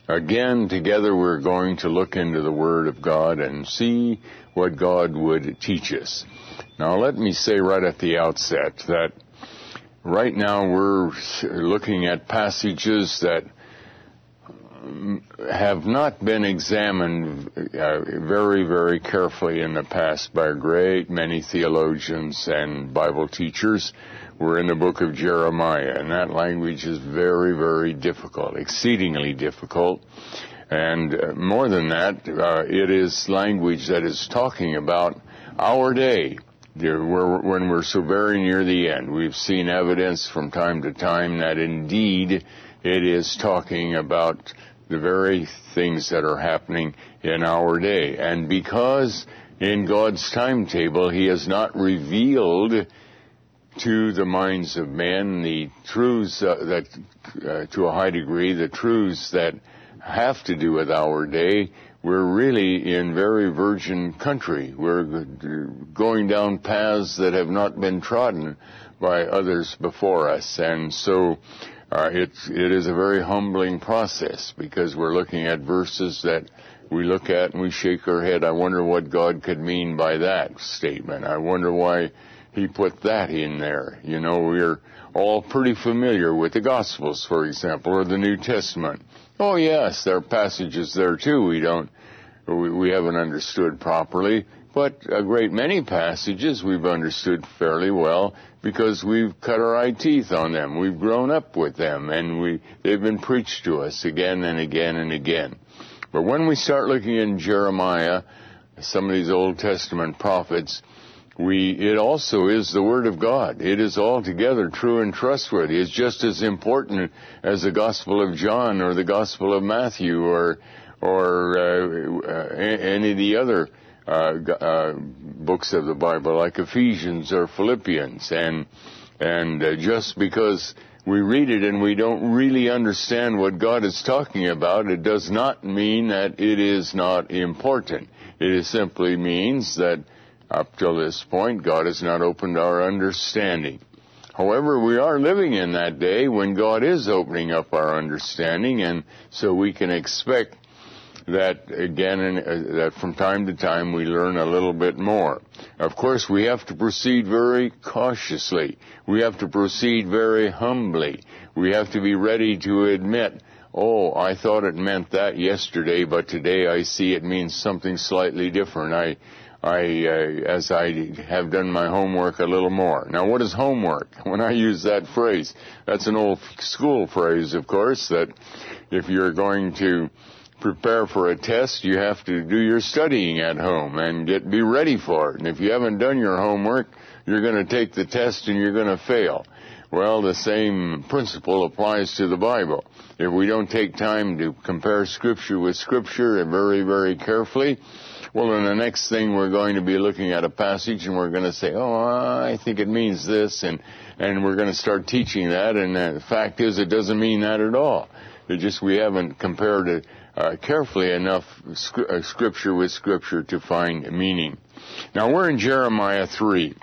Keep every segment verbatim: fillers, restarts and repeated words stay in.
Again, together we're going to look into the Word of God and see what God would teach us. Now, let me say right at the outset that right now we're looking at passages that have not been examined uh, very, very carefully in the past by a great many theologians and Bible teachers. We're in the book of Jeremiah, and that language is very, very difficult, exceedingly difficult. And uh, more than that, uh, it is language that is talking about our day, we're, when we're so very near the end. We've seen evidence from time to time that indeed it is talking about the very things that are happening in our day. And because in God's timetable He has not revealed to the minds of men the truths uh, that, uh, to a high degree, the truths that have to do with our day, we're really in very virgin country. We're going down paths that have not been trodden by others before us. And so uh, it's, it is a very humbling process, because we're looking at verses that we look at and we shake our head. I wonder what God could mean by that statement. I wonder why He put that in there. You know, we're all pretty familiar with the Gospels, for example, or the New Testament. Oh, yes, there are passages there, too, we don't, we, we haven't understood properly. But a great many passages we've understood fairly well because we've cut our eye teeth on them. We've grown up with them, and we they've been preached to us again and again and again. But when we start looking in Jeremiah, some of these Old Testament prophets, we it also is the Word of God. It is altogether true and trustworthy. It's just as important as the Gospel of John or the Gospel of Matthew or or uh, uh, any of the other Uh, uh, books of the Bible, like Ephesians or Philippians. And and uh, just because we read it and we don't really understand what God is talking about, it does not mean that it is not important. It simply means that up till this point, God has not opened our understanding. However, we are living in that day when God is opening up our understanding, and so we can expect that again, uh, that from time to time we learn a little bit more. Of course, we have to proceed very cautiously. We have to proceed very humbly. We have to be ready to admit, oh, I thought it meant that yesterday, but today I see it means something slightly different. I, I, uh, as I have done my homework a little more. Now, what is homework? When I use that phrase, that's an old school phrase, of course, that if you're going to prepare for a test, you have to do your studying at home and get be ready for it. And if you haven't done your homework, you're going to take the test and you're going to fail. Well, the same principle applies to the Bible. If we don't take time to compare Scripture with Scripture very, very carefully, well, then the next thing we're going to be looking at a passage and we're going to say, oh, I think it means this, and, and we're going to start teaching that, and the fact is it doesn't mean that at all. It just we haven't compared it Uh, carefully enough sc- uh, Scripture with Scripture to find meaning. Now, we're in Jeremiah three,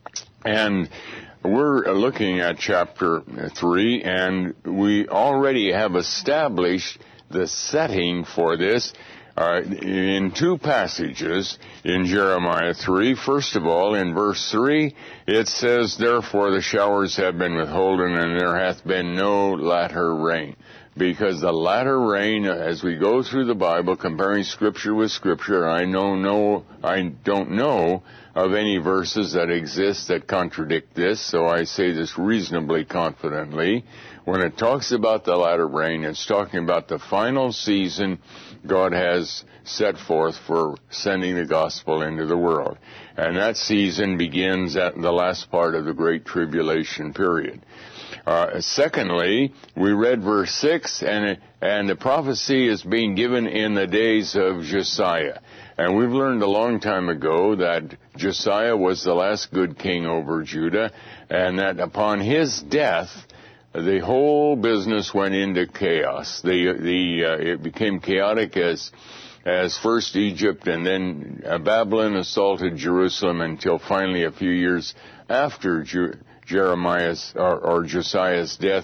and we're looking at chapter three, and we already have established the setting for this uh, in two passages in Jeremiah three. First of all, in verse three, it says, "Therefore the showers have been withholden, and there hath been no latter rain." Because the latter rain, as we go through the Bible, comparing Scripture with Scripture, I know no, I don't know of any verses that exist that contradict this, so I say this reasonably confidently. When it talks about the latter rain, it's talking about the final season God has set forth for sending the gospel into the world. And that season begins at the last part of the Great Tribulation period. Uh, secondly, we read verse six, and and the prophecy is being given in the days of Josiah. And we've learned a long time ago that Josiah was the last good king over Judah, and that upon his death, the whole business went into chaos. The the uh, it became chaotic as as first Egypt and then uh, Babylon assaulted Jerusalem until finally a few years after Ju- Jeremiah's or, or Josiah's death,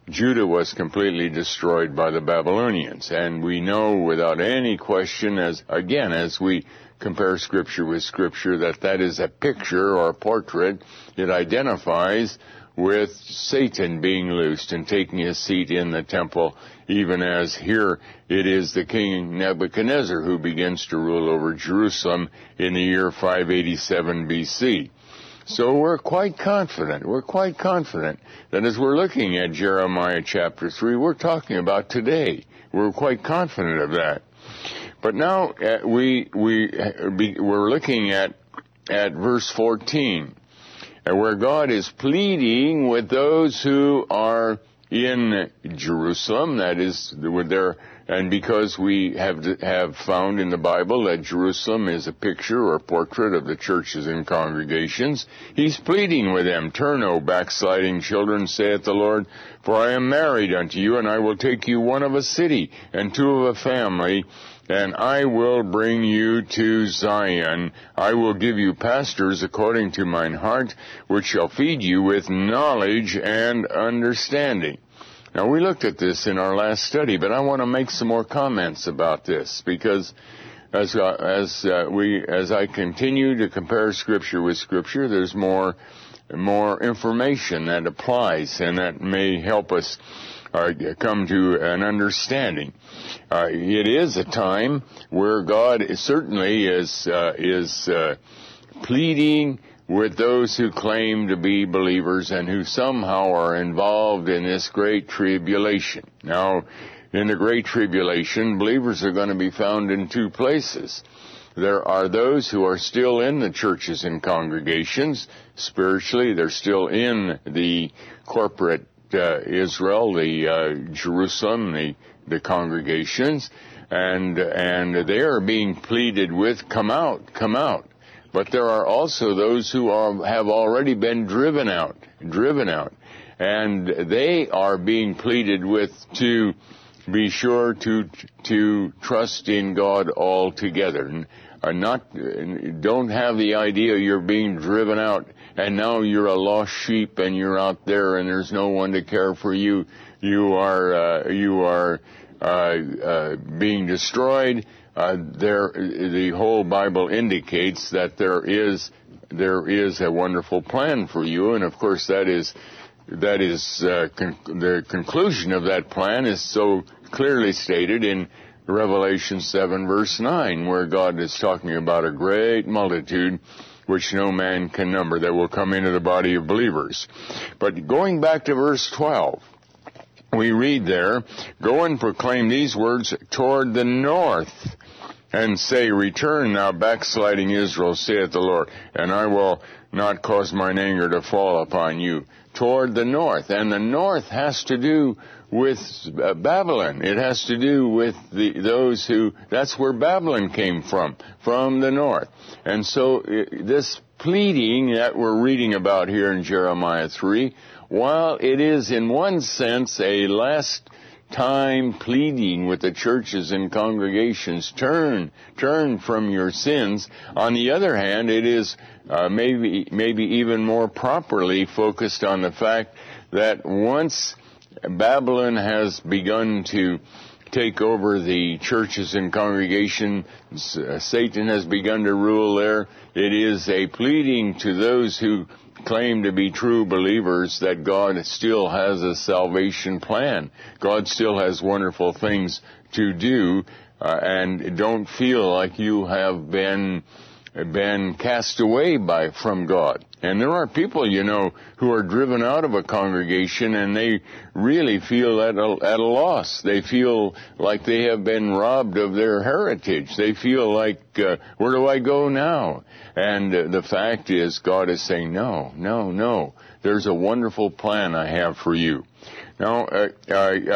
Judah was completely destroyed by the Babylonians. And we know without any question, as again, as we compare Scripture with Scripture, that that is a picture or a portrait. It identifies with Satan being loosed and taking his seat in the temple, even as here it is the king Nebuchadnezzar who begins to rule over Jerusalem in the year five eighty-seven B C. So we're quite confident, we're quite confident that as we're looking at Jeremiah chapter three, we're talking about today. We're quite confident of that. But now uh, we, we, uh, be, we're looking at, at verse fourteen, uh, where God is pleading with those who are in Jerusalem, that is, with their, and because we have have found in the Bible that Jerusalem is a picture or portrait of the churches and congregations, he's pleading with them, "Turn, O backsliding children, saith the Lord, for I am married unto you, and I will take you one of a city, and two of a family, and I will bring you to Zion. I will give you pastors according to mine heart, which shall feed you with knowledge and understanding." Now, we looked at this in our last study, but I want to make some more comments about this, because as uh, as uh, we as I continue to compare Scripture with Scripture, there's more more information that applies and that may help us uh, come to an understanding. Uh, it is a time where God certainly is uh, is uh, pleading with those who claim to be believers and who somehow are involved in this great tribulation. Now, in the great tribulation, believers are going to be found in two places. There are those who are still in the churches and congregations. Spiritually, they're still in the corporate uh, Israel, the uh, Jerusalem, the, the congregations, and, and they are being pleaded with, "Come out, come out." But there are also those who are, have already been driven out, driven out. And they are being pleaded with to be sure to, to trust in God altogether. And are not, don't have the idea you're being driven out and now you're a lost sheep and you're out there and there's no one to care for you. You are, uh, you are, uh, uh, being destroyed. Uh, there, the whole Bible indicates that there is there is a wonderful plan for you, and of course that is that is uh, con- the conclusion of that plan is so clearly stated in Revelation seven verse nine, where God is talking about a great multitude which no man can number that will come into the body of believers. But going back to verse twelve. We read there, "Go and proclaim these words toward the north, and say, Return, thou backsliding Israel, saith the Lord, and I will not cause mine anger to fall upon you." Toward the north. And the north has to do with uh, Babylon. It has to do with the, those who, that's where Babylon came from, from the north. And so uh, this pleading that we're reading about here in Jeremiah three, while it is in one sense a last time pleading with the churches and congregations, turn, turn from your sins, on the other hand, it is uh, maybe, maybe even more properly focused on the fact that once Babylon has begun to take over the churches and congregations, uh, Satan has begun to rule there, it is a pleading to those who claim to be true believers that God still has a salvation plan. God still has wonderful things to do, uh, and don't feel like you have been been cast away by from God. And there are people, you know, who are driven out of a congregation and they really feel at a, at a loss. They feel like they have been robbed of their heritage. They feel like, uh, where do I go now? And uh, the fact is, God is saying, no, no, no. There's a wonderful plan I have for you. Now, uh, uh,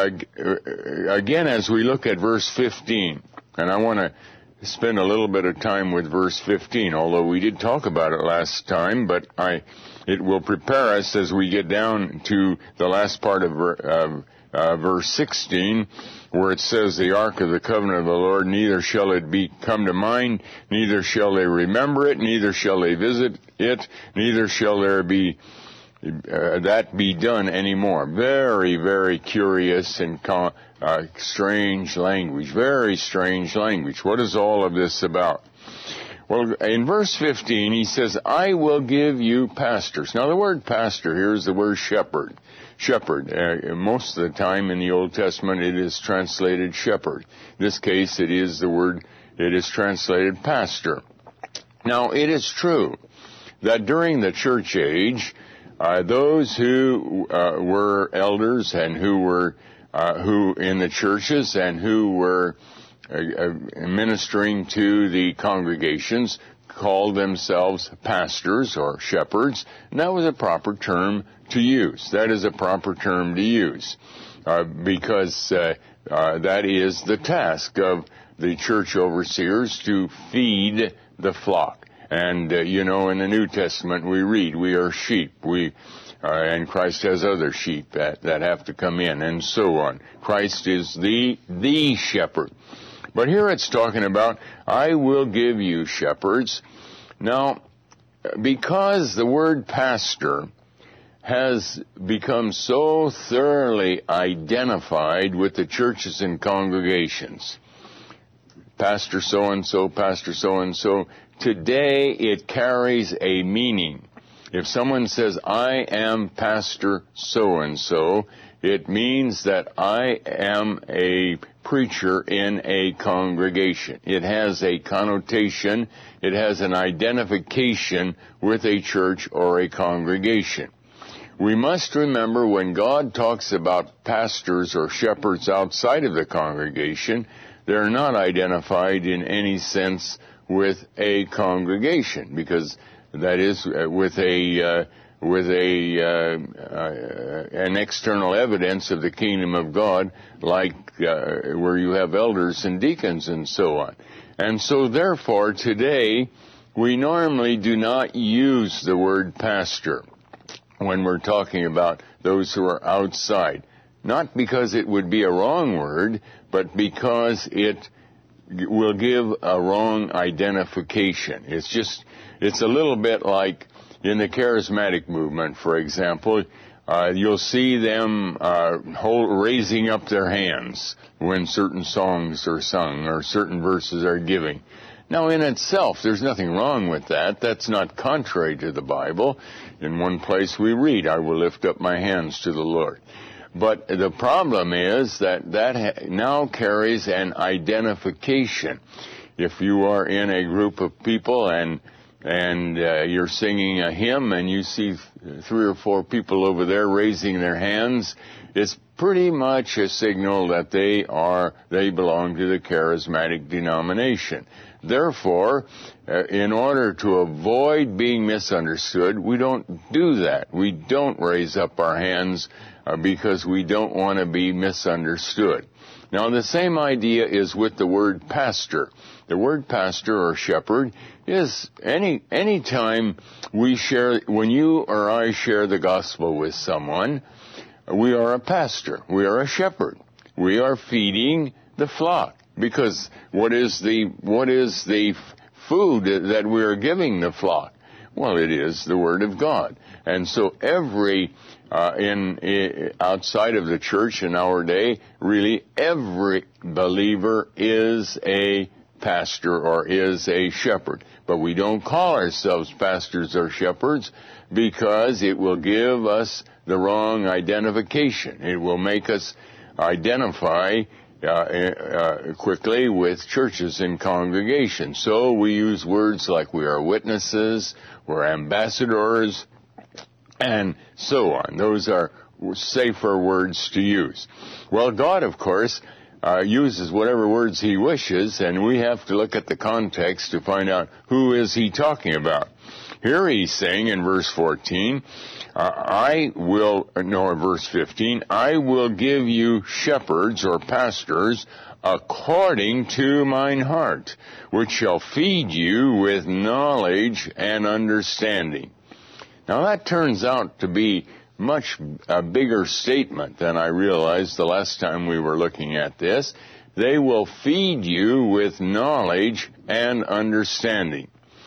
uh, again, as we look at verse fifteen, and I want to spend a little bit of time with verse fifteen, although we did talk about it last time, but I, it will prepare us as we get down to the last part of uh, uh, verse sixteen, where it says, "The ark of the covenant of the Lord, neither shall it be come to mind, neither shall they remember it, neither shall they visit it, neither shall there be uh, that be done anymore. Very, very curious and con- uh, strange language. Very strange language. What is all of this about? Well, in verse fifteen, he says, I will give you pastors. Now, the word pastor here is the word shepherd. Shepherd. Uh, most of the time in the Old Testament, it is translated shepherd. In this case, it is the word, it is translated pastor. Now, it is true that during the church age, uh, those who uh, were elders and who were, uh, who in the churches and who were Uh, ministering to the congregations called themselves pastors or shepherds, and that was a proper term to use. That is a proper term to use uh, because uh, uh, that is the task of the church overseers, to feed the flock. And uh, you know, in the New Testament we read, we are sheep. We Uh, and Christ has other sheep that, that have to come in, and so on. Christ is the the shepherd. But here it's talking about, I will give you shepherds. Now, because the word pastor has become so thoroughly identified with the churches and congregations, Pastor so-and-so, Pastor so-and-so, today it carries a meaning. If someone says, I am Pastor so-and-so, it means that I am a preacher in a congregation. It has a connotation, it has an identification with a church or a congregation. We must remember when God talks about pastors or shepherds outside of the congregation, they're not identified in any sense with a congregation, because that is uh, with a uh, with a uh, uh, an external evidence of the kingdom of God, like uh, where you have elders and deacons and so on. And so therefore today we normally do not use the word pastor when we're talking about those who are outside. Not because it would be a wrong word, but because it will give a wrong identification. It's just, it's a little bit like in the charismatic movement, for example, uh, you'll see them uh, hold, raising up their hands when certain songs are sung or certain verses are given. Now, in itself, there's nothing wrong with that. That's not contrary to the Bible. In one place we read, I will lift up my hands to the Lord. But the problem is that that ha- now carries an identification. If you are in a group of people and and uh, you're singing a hymn and you see th- three or four people over there raising their hands, it's pretty much a signal that they are, they belong to the charismatic denomination. Therefore, uh, in order to avoid being misunderstood, we don't do that. We don't raise up our hands uh, because we don't want to be misunderstood. Now, the same idea is with the word pastor. The word pastor or shepherd is any any time we share, when you or I share the gospel with someone, we are a pastor. We are a shepherd. We are feeding the flock. Because what is the what is the food that we are giving the flock? Well, it is the Word of God. And so every uh, in, in outside of the church in our day, really every believer is a pastor or is a shepherd. But we don't call ourselves pastors or shepherds because it will give us the wrong identification. It will make us identify Uh, uh, quickly with churches and congregations. So we use words like we are witnesses, we're ambassadors, and so on. Those are safer words to use. Well, God, of course, uh, uses whatever words He wishes, and we have to look at the context to find out who is He talking about. Here He's saying in verse fourteen, Uh, I will, no, verse fifteen, I will give you shepherds or pastors according to mine heart, which shall feed you with knowledge and understanding. Now that turns out to be much a bigger statement than I realized the last time we were looking at this. They will feed you with knowledge and understanding.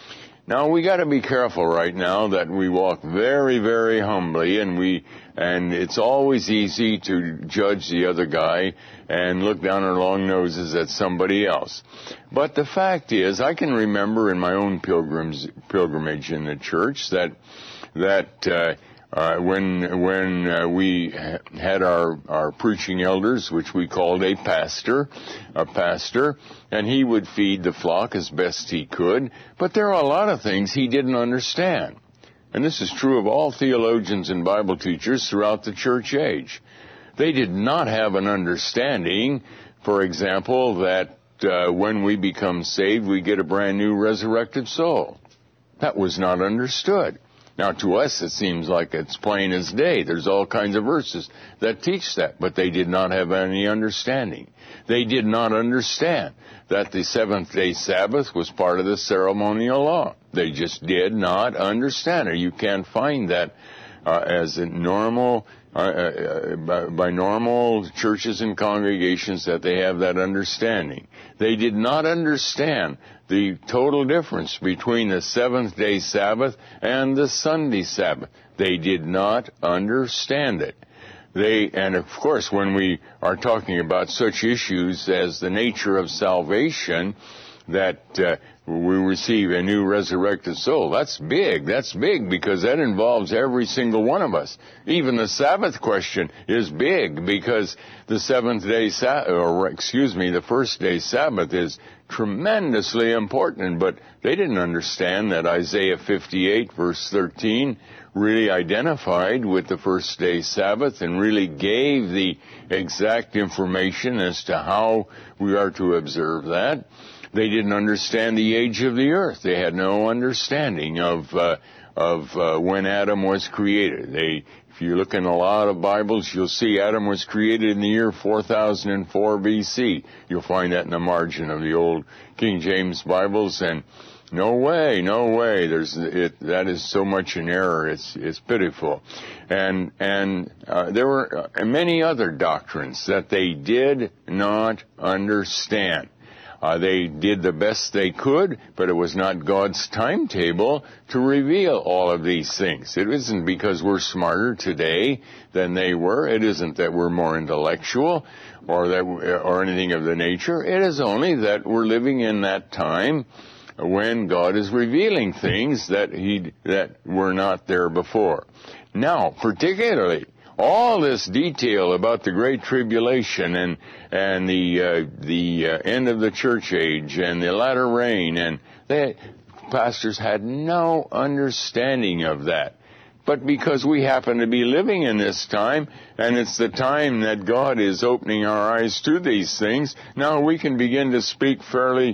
Now we got to be careful right now that we walk very, very humbly, and we and it's always easy to judge the other guy and look down our long noses at somebody else. But the fact is, I can remember in my own pilgrims pilgrimage in the church that that uh, uh, when when uh, we had our our preaching elders, which we called a pastor, a pastor, and he would feed the flock as best he could, but there are a lot of things he didn't understand. And this is true of all theologians and Bible teachers throughout the church age. They did not have an understanding, for example, that uh, when we become saved, we get a brand new resurrected soul. That was not understood. Now, to us, it seems like it's plain as day. There's all kinds of verses that teach that, but they did not have any understanding. They did not understand that the seventh-day Sabbath was part of the ceremonial law. They just did not understand it. You can't find that uh, as a normal, uh, uh, by, by normal churches and congregations that they have that understanding. They did not understand the total difference between the seventh-day Sabbath and the Sunday Sabbath. They did not understand it. They, and of course, when we are talking about such issues as the nature of salvation, that uh, we receive a new resurrected soul, that's big. That's big because that involves every single one of us. Even the Sabbath question is big because the seventh day, Sa- or excuse me, the first day Sabbath is tremendously important, but they didn't understand that Isaiah fifty-eight verse thirteen really identified with the first day Sabbath and really gave the exact information as to how we are to observe that. They didn't understand the age of the earth. They had no understanding of uh, of uh, when Adam was created. They, if you look in a lot of Bibles, you'll see Adam was created in the year four thousand four B C. You'll find that in the margin of the old King James Bibles, and no way, no way. There's it. That is so much an error. It's it's pitiful, and and uh, there were many other doctrines that they did not understand. Uh, they did the best they could, but it was not God's timetable to reveal all of these things. It isn't because we're smarter today than they were. It isn't that we're more intellectual or that or anything of the nature. It is only that we're living in that time when God is revealing things that he that were not there before. Now, particularly, all this detail about the Great Tribulation and and the uh, the uh, end of the church age and the latter rain, and the pastors had no understanding of that. But because we happen to be living in this time, and it's the time that God is opening our eyes to these things, now we can begin to speak fairly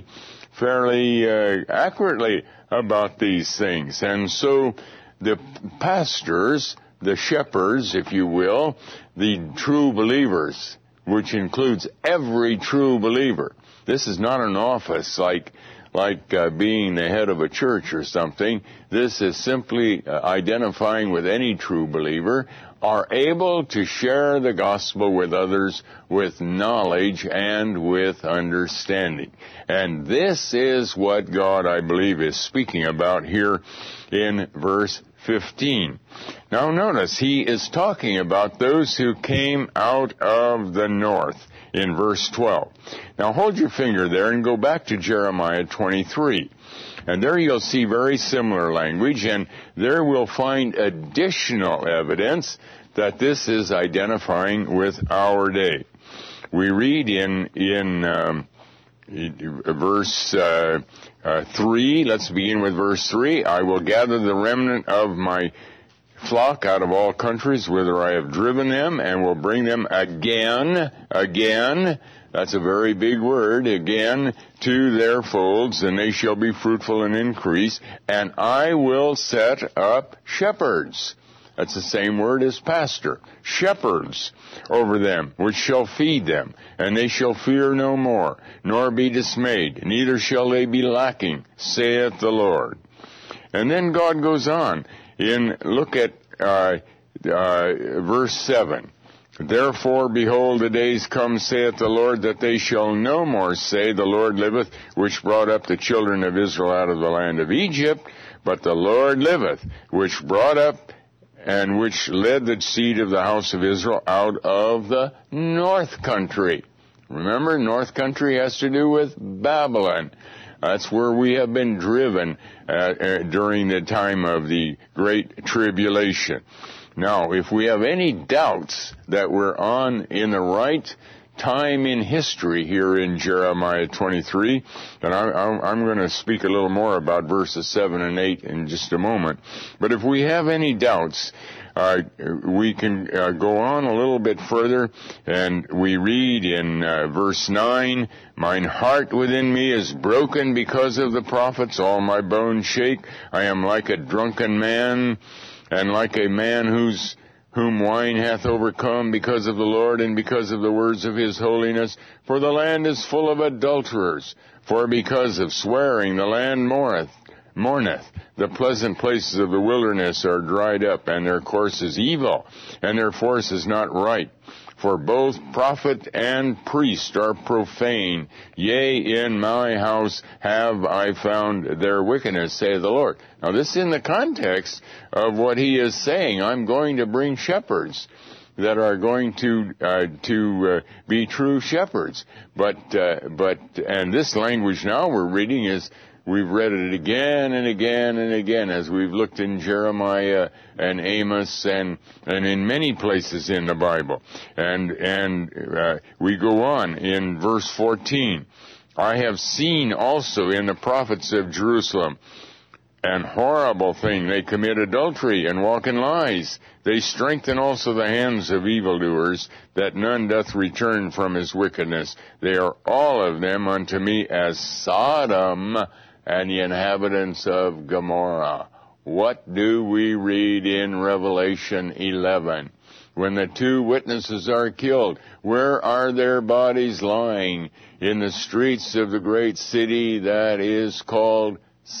fairly uh, accurately about these things. And so the pastors, the shepherds, if you will, the true believers, which includes every true believer. This is not an office like like uh, being the head of a church or something. This is simply uh, identifying with any true believer, are able to share the gospel with others with knowledge and with understanding. And this is what God, I believe, is speaking about here in verse fifteen. Now notice, he is talking about those who came out of the north in verse twelve. Now hold your finger there and go back to Jeremiah twenty-three. And there you'll see very similar language, and there we'll find additional evidence that this is identifying with our day. We read in in um, verse uh, uh, three, let's begin with verse three, I will gather the remnant of my flock out of all countries whither I have driven them, and will bring them again, again, that's a very big word, again, to their folds, and they shall be fruitful and increase, and I will set up shepherds. That's the same word as pastor. Shepherds over them, which shall feed them, and they shall fear no more, nor be dismayed, neither shall they be lacking, saith the Lord. And then God goes on in, look at uh, uh, verse seven. Therefore, behold, the days come, saith the Lord, that they shall no more say, the Lord liveth, which brought up the children of Israel out of the land of Egypt, But the Lord liveth, which brought up and which led the seed of the house of Israel out of the north country. Remember, north country has to do with Babylon. That's where we have been driven uh, uh, during the time of the Great Tribulation. Now, if we have any doubts that we're on in the right time in history here in Jeremiah twenty-three, and I, I, I'm going to speak a little more about verses seven and eight in just a moment. But if we have any doubts, uh, we can uh, go on a little bit further, and we read in uh, verse nine, "Mine heart within me is broken because of the prophets, all my bones shake. I am like a drunken man, and like a man whose whom wine hath overcome, because of the Lord and because of the words of his holiness. For the land is full of adulterers. For because of swearing the land mourneth. mourneth. The pleasant places of the wilderness are dried up, and their course is evil, and their force is not right. For both prophet and priest are profane. Yea, in my house have I found their wickedness, saith the Lord." Now this is in the context of what he is saying. I'm going to bring shepherds that are going to uh, to uh, be true shepherds. But uh, but and this language now we're reading is, we've read it again and again and again as we've looked in Jeremiah and Amos and and in many places in the Bible. And and uh, we go on in verse fourteen. "I have seen also in the prophets of Jerusalem an horrible thing. They commit adultery and walk in lies. They strengthen also the hands of evildoers, that none doth return from his wickedness. They are all of them unto me as Sodom and the inhabitants of Gomorrah." What do we read in Revelation eleven? When the two witnesses are killed, where are their bodies lying? In the streets of the great city that is called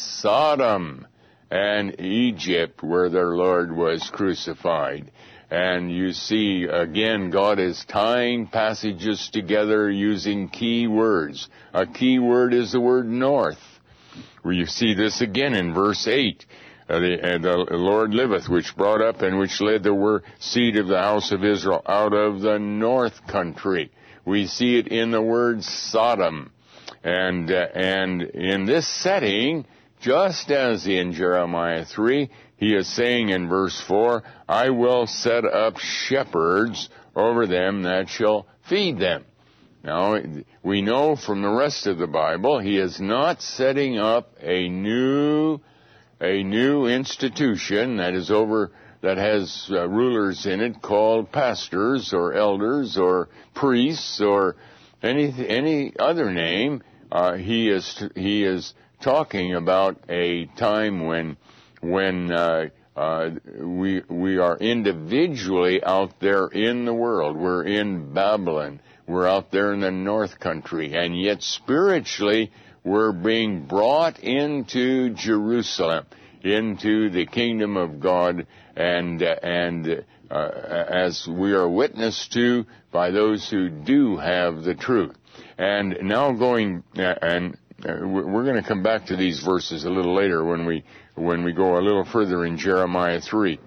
Sodom and Egypt, where their Lord was crucified. And you see, again, God is tying passages together using key words. A key word is the word north, where you see this again in verse eight. Uh, the, uh, the Lord liveth, which brought up and which led the wor- seed of the house of Israel out of the north country. We see it in the word Sodom. And, uh, and in this setting, just as in Jeremiah three, he is saying in verse four, "I will set up shepherds over them that shall feed them." Now, we know from the rest of the Bible, he is not setting up a new, a new institution that is over, that has uh, rulers in it called pastors or elders or priests or any, any other name. Uh, he is, he is talking about a time when, when, uh, uh, we, we are individually out there in the world. We're in Babylon. We're out there in the north country, and yet spiritually we're being brought into Jerusalem, into the kingdom of God, and uh, and uh, as we are witnessed to by those who do have the truth. And now going, uh, and uh, we're going to come back to these verses a little later when we when we go a little further in Jeremiah three.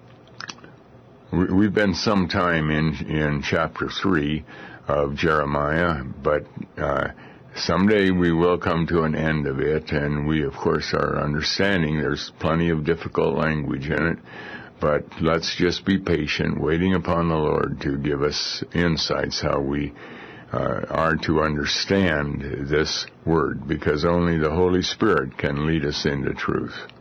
We've been some time in in chapter three of Jeremiah, but uh, someday we will come to an end of it, and we, of course, are understanding there's plenty of difficult language in it, but let's just be patient, waiting upon the Lord to give us insights how we uh, are to understand this word, because only the Holy Spirit can lead us into truth.